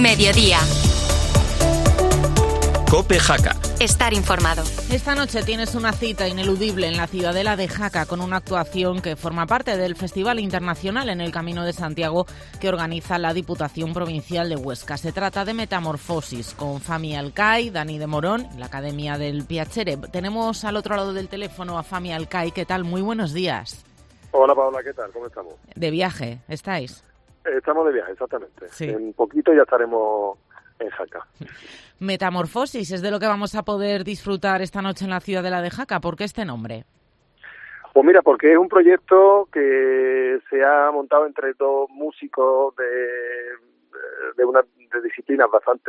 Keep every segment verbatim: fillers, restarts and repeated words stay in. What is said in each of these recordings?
Mediodía. COPE Jaca. Estar informado. Esta noche tienes una cita ineludible en la Ciudadela de Jaca con una actuación que forma parte del Festival Internacional en el Camino de Santiago que organiza la Diputación Provincial de Huesca. Se trata de Metamorfosis con Fami Alcai, Dani de Morón y la Academia del Piacere. Tenemos al otro lado del teléfono a Fami Alcai. ¿Qué tal? Muy buenos días. Hola Paola, ¿qué tal? ¿Cómo estamos? De viaje, ¿estáis? Estamos de viaje, exactamente. Sí. En poquito ya estaremos en Jaca. Metamorfosis es de lo que vamos a poder disfrutar esta noche en la Ciudadela de Jaca. ¿Por qué este nombre? Pues mira, porque es un proyecto que se ha montado entre dos músicos de, de, una, de disciplinas bastante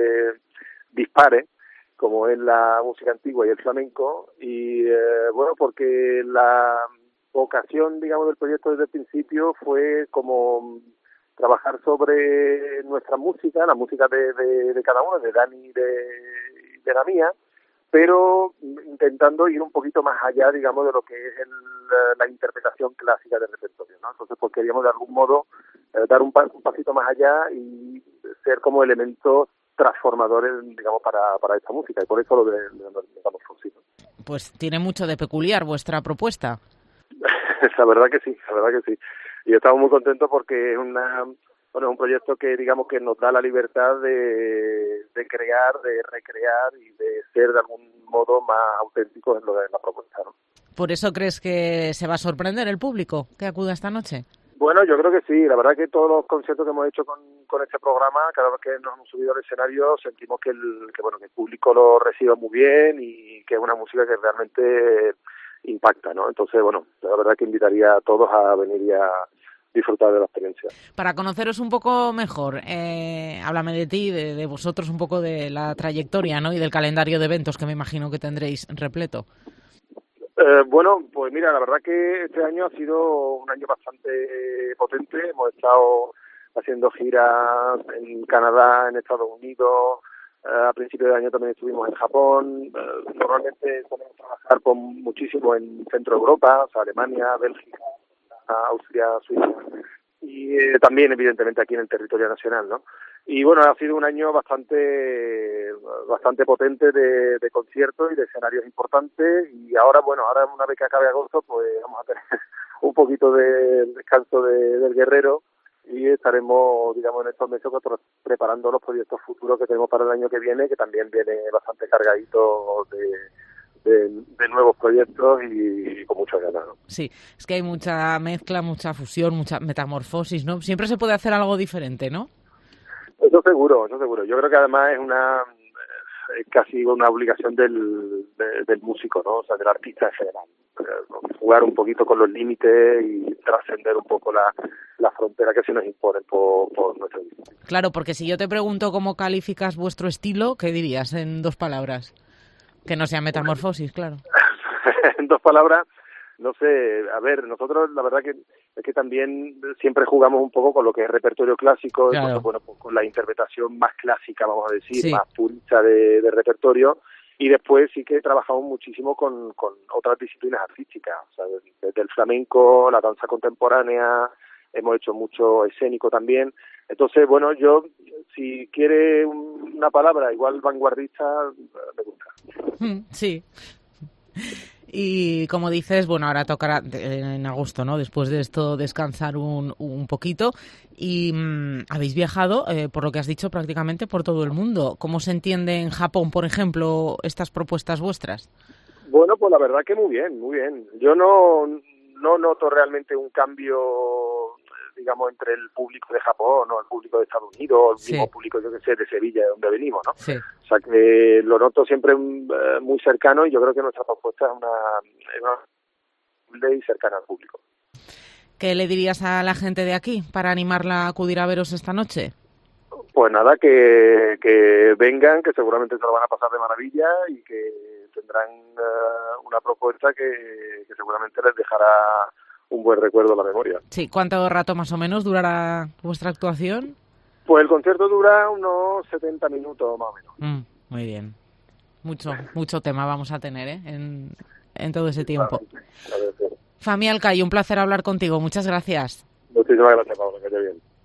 dispares, como es la música antigua y el flamenco, y eh, bueno, porque la vocación, digamos, del proyecto desde el principio fue como trabajar sobre nuestra música, la música de, de, de cada uno, de Dani y de, de la mía, pero intentando ir un poquito más allá, digamos, de lo que es el, la interpretación clásica del repertorio, ¿no? Entonces, pues queríamos de algún modo eh, dar un, pa, un pasito más allá y ser como elementos transformadores, digamos, para, para esta música, y por eso lo de, de, de Metamorfosis. Pues tiene mucho de peculiar vuestra propuesta. La verdad que sí, la verdad que sí. Y estamos muy contentos porque es una bueno es un proyecto que digamos que nos da la libertad de, de crear, de recrear y de ser de algún modo más auténticos en lo de la propuesta, ¿no? ¿Por eso crees que se va a sorprender el público que acuda esta noche? Bueno, yo creo que sí. La verdad que todos los conciertos que hemos hecho con, con este programa, cada vez que nos hemos subido al escenario, sentimos que el que bueno que el público lo recibe muy bien y que es una música que realmente impacta, ¿no? Entonces, bueno, la verdad que invitaría a todos a venir y a disfrutar de la experiencia. Para conoceros un poco mejor, eh, háblame de ti, de, de vosotros, un poco de la trayectoria, ¿no? Y del calendario de eventos que me imagino que tendréis repleto. Eh, bueno, pues mira, la verdad que este año ha sido un año bastante potente. Hemos estado haciendo giras en Canadá, en Estados Unidos. Uh, a principios de año también estuvimos en Japón. Uh, normalmente podemos trabajar con muchísimo en Centro Europa, o sea, Alemania, Bélgica, Austria, Suiza, y eh, también evidentemente aquí en el territorio nacional, ¿no? Y bueno, ha sido un año bastante bastante potente de, de conciertos y de escenarios importantes, y ahora, bueno, ahora una vez que acabe agosto, pues vamos a tener un poquito de descanso de, del guerrero, y estaremos, digamos, en estos meses preparando los proyectos futuros que tenemos para el año que viene, que también viene bastante cargadito de, de, de nuevos proyectos y, y con muchas ganas, ¿no? Sí, es que hay mucha mezcla, mucha fusión, mucha metamorfosis, ¿no? Siempre se puede hacer algo diferente, ¿no? Eso seguro, eso seguro. Yo creo que además es una es casi una obligación del, de, del músico, ¿no? O sea, del artista en general. Jugar un poquito con los límites y trascender un poco la, la frontera que se nos impone por, por nuestro discurso. Claro, porque si yo te pregunto cómo calificas vuestro estilo, ¿qué dirías en dos palabras? Que no sea metamorfosis, claro. En dos palabras, no sé, a ver, nosotros la verdad que es que también siempre jugamos un poco con lo que es repertorio clásico, claro. Entonces, bueno, pues con la interpretación más clásica, vamos a decir, sí, más purista de, de repertorio. Y después sí que trabajamos muchísimo con, con otras disciplinas artísticas, o sea, desde el flamenco, la danza contemporánea, hemos hecho mucho escénico también. Entonces, bueno, yo, si quiere una palabra igual vanguardista, me gusta. Sí. Y como dices, bueno, ahora tocará en agosto, ¿no? Después de esto descansar un, un poquito. Y mmm, habéis viajado, eh, por lo que has dicho, prácticamente por todo el mundo. ¿Cómo se entiende en Japón, por ejemplo, estas propuestas vuestras? Bueno, pues la verdad que muy bien, muy bien. Yo no, no noto realmente un cambio, digamos, entre el público de Japón o el público de Estados Unidos o el sí. mismo público, yo que sé, de Sevilla, de donde venimos, ¿no? Sí. O sea, que lo noto siempre uh, muy cercano, y yo creo que nuestra propuesta es una, una y cercana al público. ¿Qué le dirías a la gente de aquí para animarla a acudir a veros esta noche? Pues nada, que, que vengan, que seguramente se lo van a pasar de maravilla y que tendrán uh, una propuesta que, que seguramente les dejará un buen recuerdo a la memoria. Sí, ¿cuánto rato más o menos durará vuestra actuación? Pues el concierto dura unos setenta minutos más o menos. Mm, muy bien. Mucho, mucho tema vamos a tener, ¿eh? En, en todo ese tiempo. Claro, Fami Alcai, un placer hablar contigo. Muchas gracias. Muchísimas gracias, Pablo. Que esté bien.